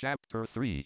Chapter 3.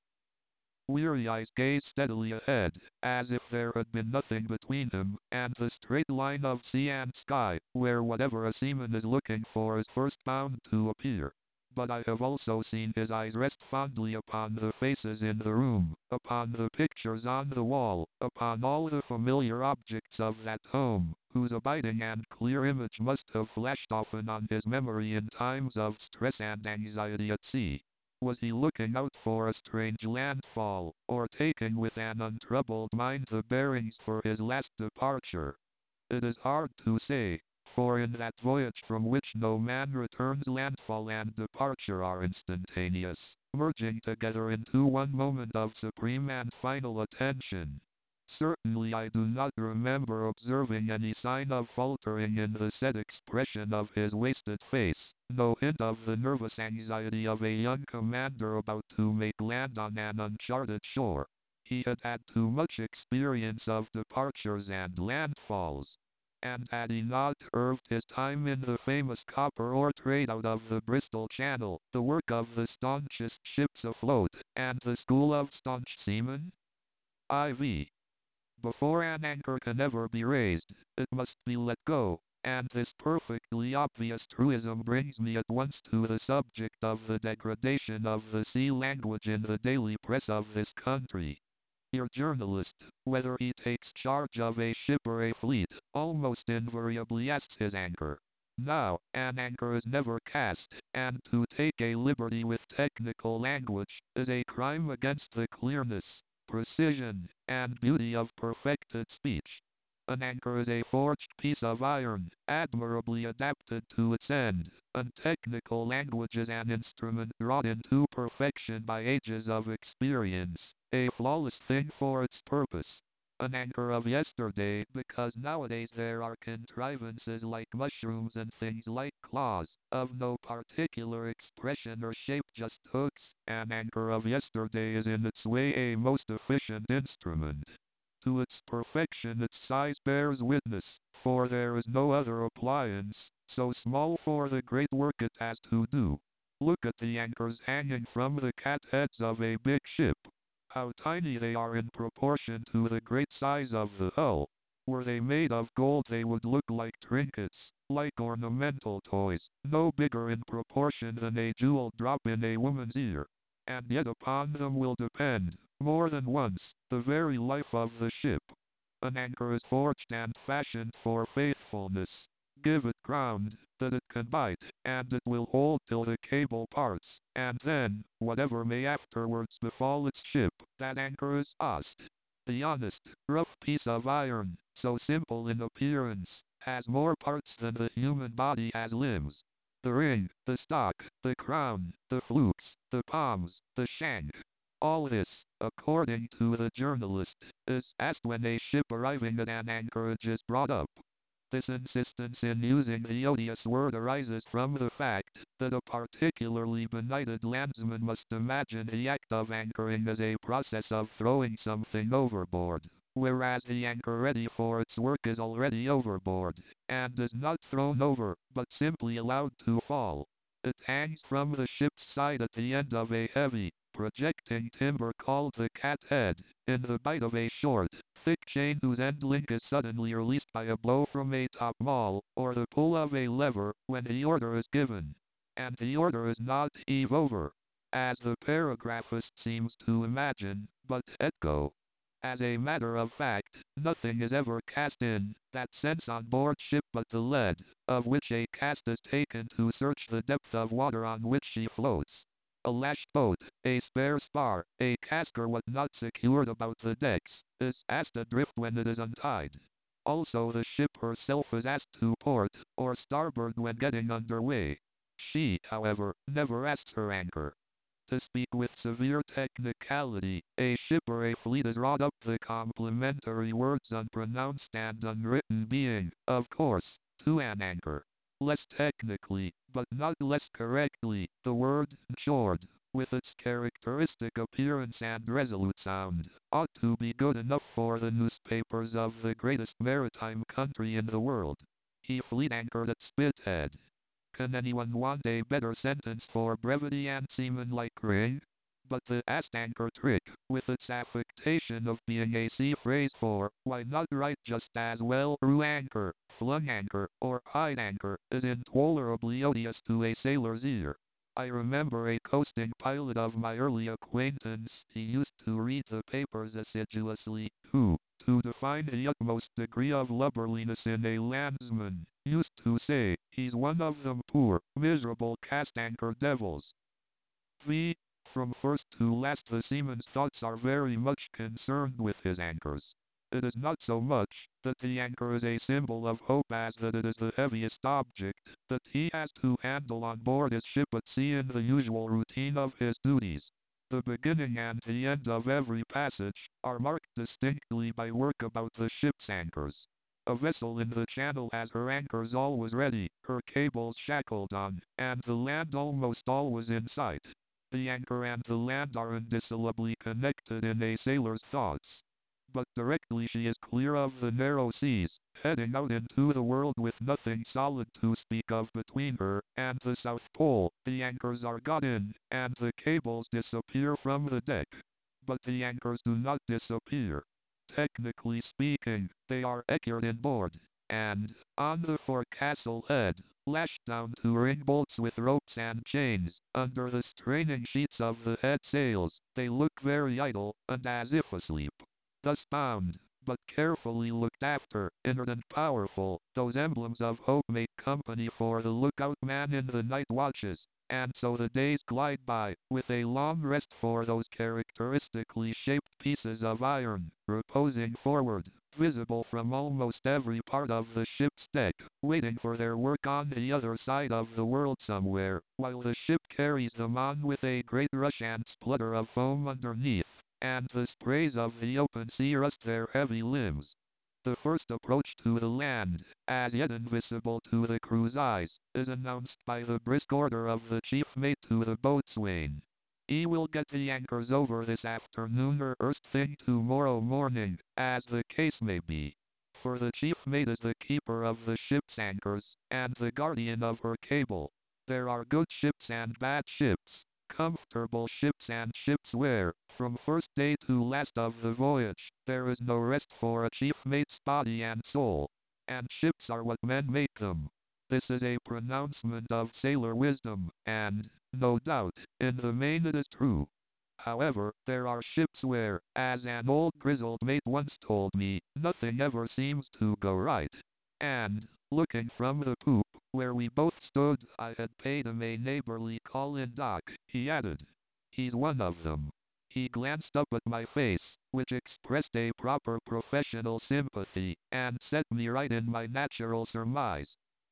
Weary eyes gazed steadily ahead, as if there had been nothing between him and the straight line of sea and sky, where whatever a seaman is looking for is first bound to appear. But I have also seen his eyes rest fondly upon the faces in the room, upon the pictures on the wall, upon all the familiar objects of that home, whose abiding and clear image must have flashed often on his memory in times of stress and anxiety at sea. Was he looking out for a strange landfall, or taking with an untroubled mind the bearings for his last departure? It is hard to say, for in that voyage from which no man returns landfall and departure are instantaneous, merging together into one moment of supreme and final attention. Certainly I do not remember observing any sign of faltering in the set expression of his wasted face, no hint of the nervous anxiety of a young commander about to make land on an uncharted shore. He had had too much experience of departures and landfalls. And had he not served his time in the famous copper ore trade out of the Bristol Channel, the work of the staunchest ships afloat, and the school of staunch seamen? IV. Before an anchor can ever be raised, it must be let go, and this perfectly obvious truism brings me at once to the subject of the degradation of the sea language in the daily press of this country. Your journalist, whether he takes charge of a ship or a fleet, almost invariably asks his anchor. Now, an anchor is never cast, and to take a liberty with technical language is a crime against the clearness, precision, and beauty of perfected speech. An anchor is a forged piece of iron, admirably adapted to its end, and technical language is an instrument wrought into perfection by ages of experience, a flawless thing for its purpose. An anchor of yesterday, because nowadays there are contrivances like mushrooms and things like claws, of no particular expression or shape, just hooks. An anchor of yesterday is in its way a most efficient instrument. To its perfection its size bears witness, for there is no other appliance so small for the great work it has to do. Look at the anchors hanging from the catheads of a big ship. How tiny they are in proportion to the great size of the hull. Were they made of gold they would look like trinkets, like ornamental toys, no bigger in proportion than a jewel drop in a woman's ear. And yet upon them will depend, more than once, the very life of the ship. An anchor is forged and fashioned for faithfulness. Give it ground, that it can bite, and it will hold till the cable parts, and then, whatever may afterwards befall its ship, that anchor is lost. The honest, rough piece of iron, so simple in appearance, has more parts than the human body has limbs. The ring, the stock, the crown, the flukes, the palms, the shank. All this, according to the journalist, is asked when a ship arriving at an anchorage is brought up. This insistence in using the odious word arises from the fact that a particularly benighted landsman must imagine the act of anchoring as a process of throwing something overboard, whereas the anchor ready for its work is already overboard, and is not thrown over, but simply allowed to fall. It hangs from the ship's side at the end of a heavy, projecting timber called the cathead, in the bight of a short, thick chain whose end link is suddenly released by a blow from a top maul, or the pull of a lever, when the order is given. And the order is not heave over, as the paragraphist seems to imagine, but let go. As a matter of fact, nothing is ever cast in that sense on board ship but the lead, of which a cast is taken to search the depth of water on which she floats. A lashed boat, a spare spar, a cask or what not secured about the decks, is asked adrift when it is untied. Also the ship herself is asked to port, or starboard when getting under way. She, however, never asks her anchor. To speak with severe technicality, a ship or a fleet is wrought up the complementary words unpronounced and unwritten being, of course, to an anchor. Less technically, but not less correctly, the word "short," with its characteristic appearance and resolute sound, ought to be good enough for the newspapers of the greatest maritime country in the world. He fleet anchored at Spithead. Can anyone want a better sentence for brevity and seaman-like ring? But the ast anchor trick, with its affectation of being a sea phrase for, why not write just as well, through anchor, flung anchor, or hide anchor, is intolerably odious to a sailor's ear. I remember a coasting pilot of my early acquaintance, he used to read the papers assiduously, who, to define the utmost degree of lubberliness in a landsman, used to say, he's one of them poor, miserable cast-anchor devils. V. From first to last the seaman's thoughts are very much concerned with his anchors. It is not so much that the anchor is a symbol of hope as that it is the heaviest object that he has to handle on board his ship at sea in the usual routine of his duties. The beginning and the end of every passage are marked distinctly by work about the ship's anchors. A vessel in the channel has her anchors always ready, her cables shackled on, and the land almost always in sight. The anchor and the land are indissolubly connected in a sailor's thoughts. But directly she is clear of the narrow seas, heading out into the world with nothing solid to speak of between her and the South Pole, the anchors are got in, and the cables disappear from the deck. But the anchors do not disappear. Technically speaking, they are anchored inboard, and, on the forecastle head, lashed down to ring bolts with ropes and chains, under the straining sheets of the head sails, they look very idle, and as if asleep. Thus bound, but carefully looked after, inert and powerful, those emblems of hope make company for the lookout man in the night watches, and so the days glide by, with a long rest for those characteristically shaped pieces of iron, reposing forward, visible from almost every part of the ship's deck, waiting for their work on the other side of the world somewhere, while the ship carries them on with a great rush and splutter of foam underneath, and the sprays of the open sea rust their heavy limbs. The first approach to the land, as yet invisible to the crew's eyes, is announced by the brisk order of the chief mate to the boatswain. "He will get the anchors over this afternoon or first thing tomorrow morning, as the case may be." For the chief mate is the keeper of the ship's anchors, and the guardian of her cable. There are good ships and bad ships, comfortable ships and ships where, from first day to last of the voyage, there is no rest for a chief mate's body and soul. And ships are what men make them. This is a pronouncement of sailor wisdom, and, no doubt, in the main it is true. However, there are ships where, as an old grizzled mate once told me, nothing ever seems to go right. And, looking from the poop, where we both stood, I had paid him a neighborly call in dock, he added. "He's one of them." He glanced up at my face, which expressed a proper professional sympathy, and set me right in my natural surmise.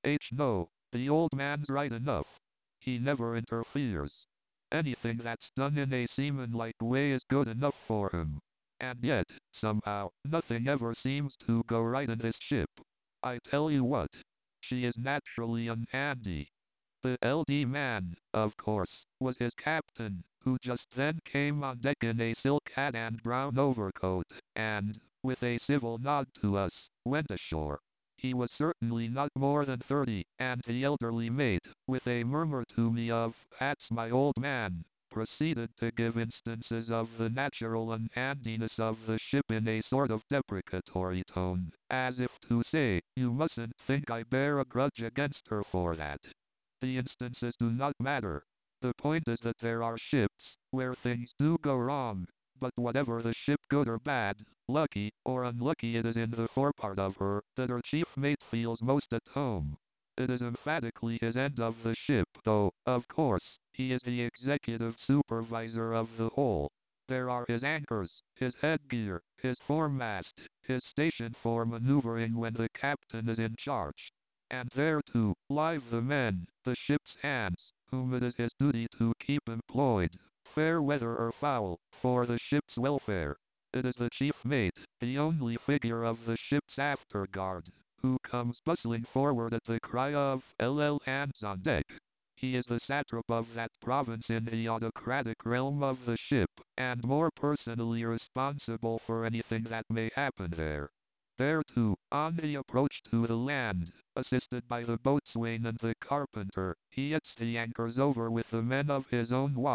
No, the old man's right enough. He never interferes. Anything that's done in a seaman-like way is good enough for him. And yet, somehow, nothing ever seems to go right in this ship. I tell you what, she is naturally unhandy. The LD man, of course, was his captain, who just then came on deck in a silk hat and brown overcoat, and, with a civil nod to us, went ashore. He was certainly not more than 30, and the elderly mate, with a murmur to me of, "That's my old man," proceeded to give instances of the natural unhandiness of the ship in a sort of deprecatory tone, as if to say, "You mustn't think I bear a grudge against her for that." The instances do not matter. The point is that there are ships where things do go wrong, but whatever the ship, good or bad, lucky or unlucky, it is in the forepart of her that her chief mate feels most at home. It is emphatically his end of the ship, though, of course, he is the executive supervisor of the whole. There are his anchors, his headgear, his foremast, his station for maneuvering when the captain is in charge. And there too, lie the men, the ship's hands, whom it is his duty to keep employed, fair weather or foul, for the ship's welfare. It is the chief mate, the only figure of the ship's afterguard, who comes bustling forward at the cry of "LL hands on deck." He is the satrap of that province in the autocratic realm of the ship, and more personally responsible for anything that may happen there. There too, on the approach to the land, assisted by the boatswain and the carpenter, he gets the anchors over with the men of his own watch,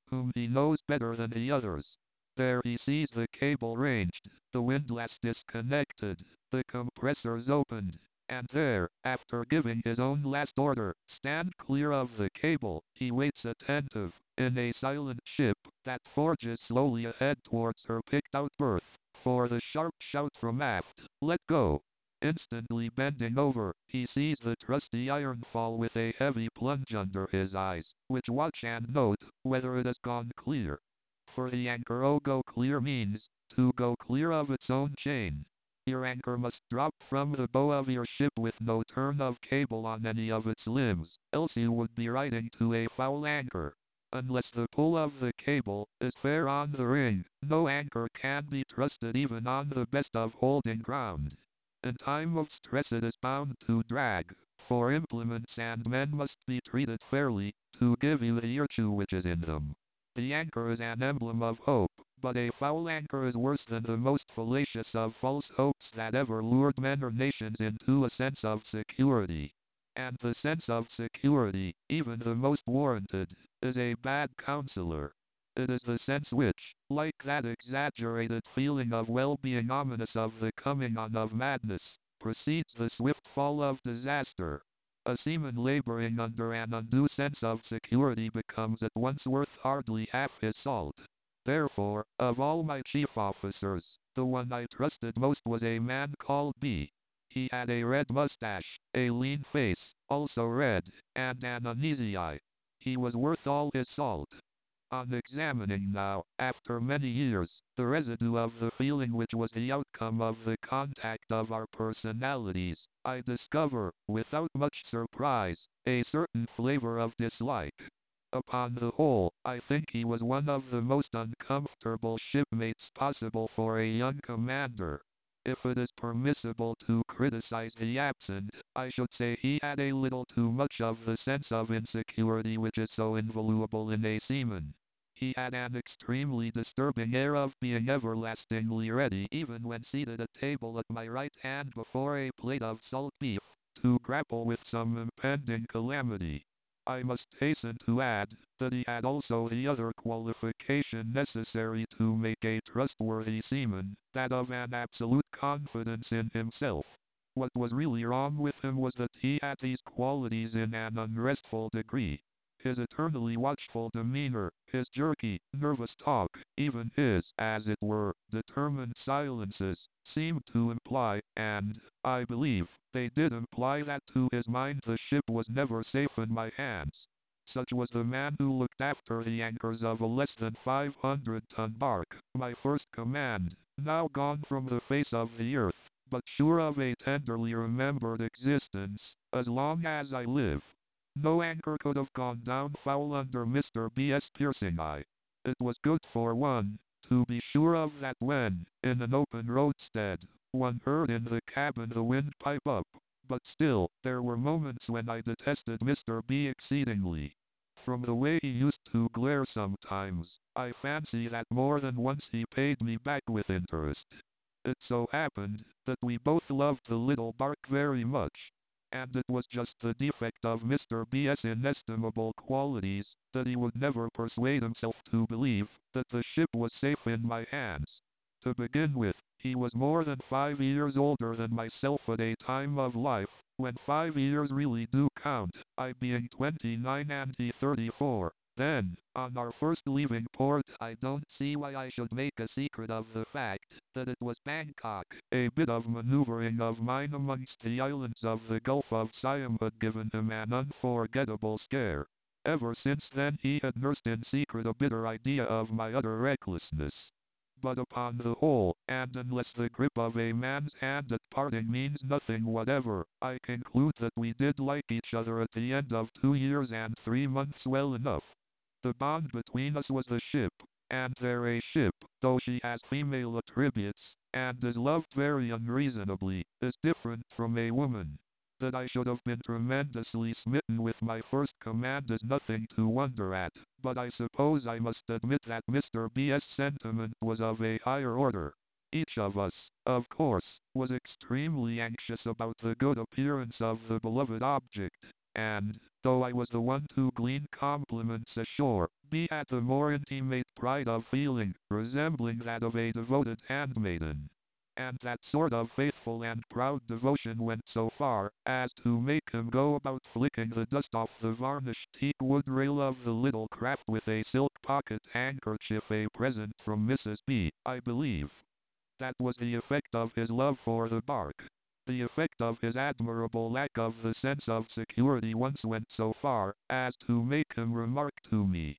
whom he knows better than the others. There he sees the cable ranged, the windlass disconnected, the compressors opened, and there, after giving his own last order, stand clear of the cable, he waits attentive, in a silent ship, that forges slowly ahead towards her picked-out berth, for the sharp shout from aft, "Let go!" Instantly bending over, he sees the trusty iron fall with a heavy plunge under his eyes, which watch and note, whether it has gone clear. For the anchor go clear means, to go clear of its own chain. Your anchor must drop from the bow of your ship with no turn of cable on any of its limbs, else you would be riding to a foul anchor. Unless the pull of the cable is fair on the ring, no anchor can be trusted even on the best of holding ground. In time of stress it is bound to drag, for implements and men must be treated fairly, to give you the virtue which is in them. The anchor is an emblem of hope, but a foul anchor is worse than the most fallacious of false hopes that ever lured men or nations into a sense of security. And the sense of security, even the most warranted, is a bad counselor. It is the sense which, like that exaggerated feeling of well-being ominous of the coming on of madness, precedes the swift fall of disaster. A seaman laboring under an undue sense of security becomes at once worth hardly half his salt. Therefore, of all my chief officers, the one I trusted most was a man called B. He had a red mustache, a lean face, also red, and an uneasy eye. He was worth all his salt. On examining now, after many years, the residue of the feeling which was the outcome of the contact of our personalities, I discover, without much surprise, a certain flavor of dislike. Upon the whole, I think he was one of the most uncomfortable shipmates possible for a young commander. If it is permissible to criticize the absent, I should say he had a little too much of the sense of insecurity which is so invaluable in a seaman. He had an extremely disturbing air of being everlastingly ready even when seated at table at my right hand before a plate of salt beef, to grapple with some impending calamity. I must hasten to add, that he had also the other qualification necessary to make a trustworthy seaman, that of an absolute confidence in himself. What was really wrong with him was that he had these qualities in an unrestful degree. His eternally watchful demeanor, his jerky, nervous talk, even his, as it were, determined silences, seemed to imply, and, I believe, they did imply that to his mind the ship was never safe in my hands. Such was the man who looked after the anchors of a less than 500-ton bark, my first command, now gone from the face of the earth, but sure of a tenderly remembered existence, as long as I live. No anchor could have gone down foul under Mr. B.S. piercing eye. It was good for one, to be sure of that when, in an open roadstead, one heard in the cabin the wind pipe up, but still, there were moments when I detested Mr. B. exceedingly. From the way he used to glare sometimes, I fancy that more than once he paid me back with interest. It so happened, that we both loved the little bark very much, and it was just the defect of Mr. B.'s inestimable qualities, that he would never persuade himself to believe, that the ship was safe in my hands. To begin with, he was more than 5 years older than myself at a time of life, when 5 years really do count, I being 29 and he 34. Then, on our first leaving port, I don't see why I should make a secret of the fact that it was Bangkok. A bit of maneuvering of mine amongst the islands of the Gulf of Siam had given him an unforgettable scare. Ever since then he had nursed in secret a bitter idea of my utter recklessness. But upon the whole, and unless the grip of a man's hand at parting means nothing whatever, I conclude that we did like each other at the end of 2 years and 3 months well enough. The bond between us was the ship, and there a ship, though she has female attributes, and is loved very unreasonably, is different from a woman. That I should have been tremendously smitten with my first command is nothing to wonder at, but I suppose I must admit that Mr. B.'s sentiment was of a higher order. Each of us, of course, was extremely anxious about the good appearance of the beloved object, and, though I was the one to glean compliments ashore, be at the more intimate pride of feeling, resembling that of a devoted handmaiden. And that sort of faithful and proud devotion went so far as to make him go about flicking the dust off the varnished teak wood rail of the little craft with a silk pocket handkerchief, a present from Mrs. B., I believe. That was the effect of his love for the bark. The effect of his admirable lack of the sense of security once went so far as to make him remark to me,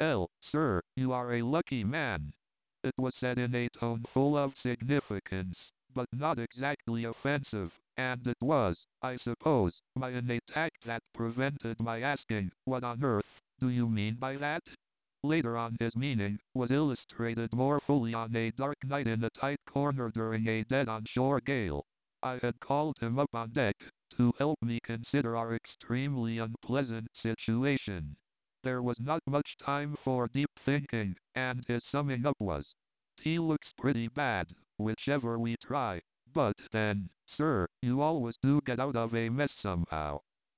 Sir, you are a lucky man. It was said in a tone full of significance, but not exactly offensive, and it was, I suppose, my innate tact that prevented my asking, what on earth do you mean by that? Later on his meaning was illustrated more fully on a dark night in a tight corner during a dead-on-shore gale. I had called him up on deck to help me consider our extremely unpleasant situation. There was not much time for deep thinking, and his summing up was, "Tea looks pretty bad, whichever we try, but then, sir, you always do get out of a mess somehow."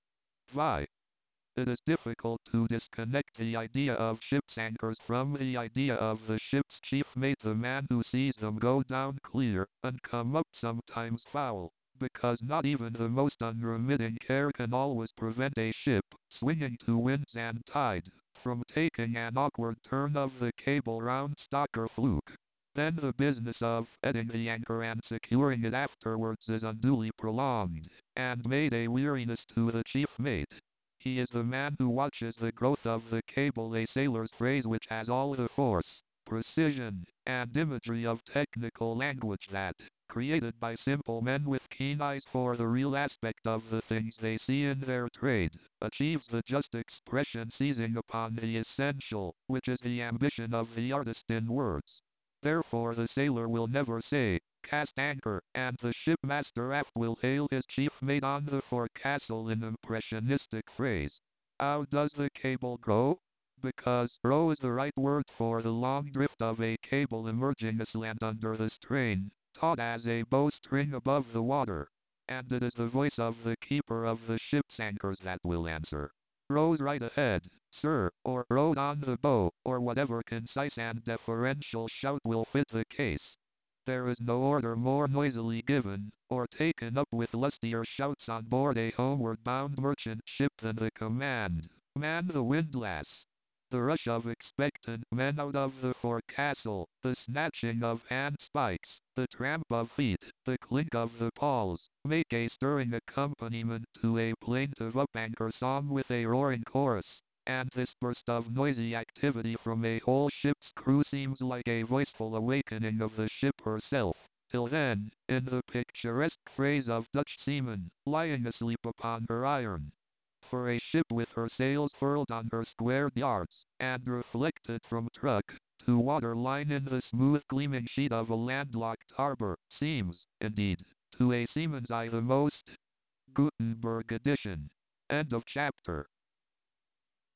Why? It is difficult to disconnect the idea of ship's anchors from the idea of the ship's chief mate, the man who sees them go down clear and come up sometimes foul, because not even the most unremitting care can always prevent a ship, swinging to winds and tide, from taking an awkward turn of the cable round stock or fluke. Then the business of heading the anchor and securing it afterwards is unduly prolonged, and made a weariness to the chief mate. He is the man who watches the growth of the cable, a sailor's phrase which has all the force, precision, and imagery of technical language that, created by simple men with keen eyes for the real aspect of the things they see in their trade, achieves the just expression seizing upon the essential, which is the ambition of the artist in words. Therefore the sailor will never say, "Cast anchor," and the shipmaster aft will hail his chief mate on the forecastle in impressionistic phrase. How does the cable grow? Because row is the right word for the long drift of a cable emerging aslant under the strain, taut as a bowstring above the water. And it is the voice of the keeper of the ship's anchors that will answer, "Row's right ahead, sir," or "Rowed on the bow," or whatever concise and deferential shout will fit the case. There is no order more noisily given, or taken up with lustier shouts on board a homeward bound merchant ship than the command, "Man the windlass!" The rush of expectant men out of the forecastle, the snatching of handspikes, the tramp of feet, the clink of the pawls, make a stirring accompaniment to a plaintive up-anchor song with a roaring chorus, and this burst of noisy activity from a whole ship's crew seems like a voiceful awakening of the ship herself. Till then, in the picturesque phrase of Dutch seamen, lying asleep upon her iron. For a ship with her sails furled on her squared yards, and reflected from truck to water line in the smooth gleaming sheet of a landlocked harbor, seems, indeed, to a seaman's eye the most Gutenberg edition. End of chapter.